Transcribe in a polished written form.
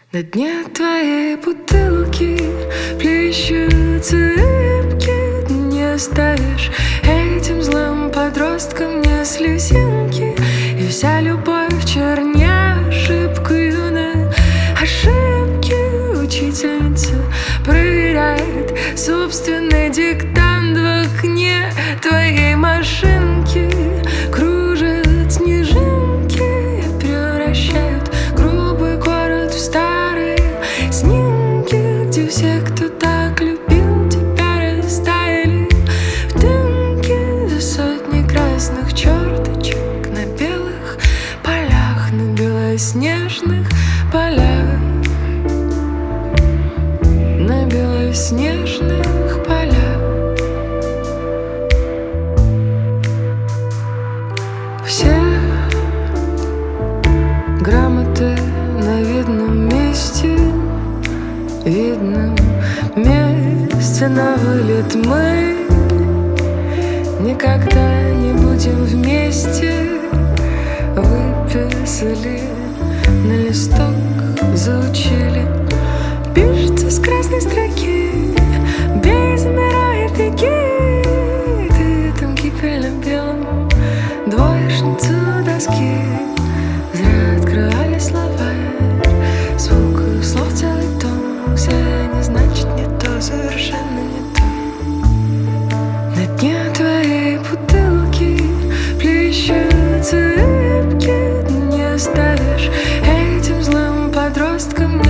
На дне твоей бутылки плещутся рыбки. Ты не оставишь этим злым подросткам мне слезинки. И вся любовь черне ошибку юной ошибки. Учительница проверяет собственный диктант в окне твоей машинки. Кружат снежинки и превращают грубый город в старые снимки, где все, кто так любил тебя, растаяли в дымке за сотни красных черточек на белых полях, на белоснежных полях, на белоснежных полях. Все грамоты на видном месте, видном месте на вылет. Мы никогда не будем вместе. Выписали на листок, заучили. Пишется с красной строки: бей, замирай и беги. Ты там кипельным белым двоечницу доски. Зря открывали словарь, звук слов целый том. Все не значит не то, совершенно не то. На дне твоей бутылки плещутся рыбки. Ты не оставишь этим злым подросткам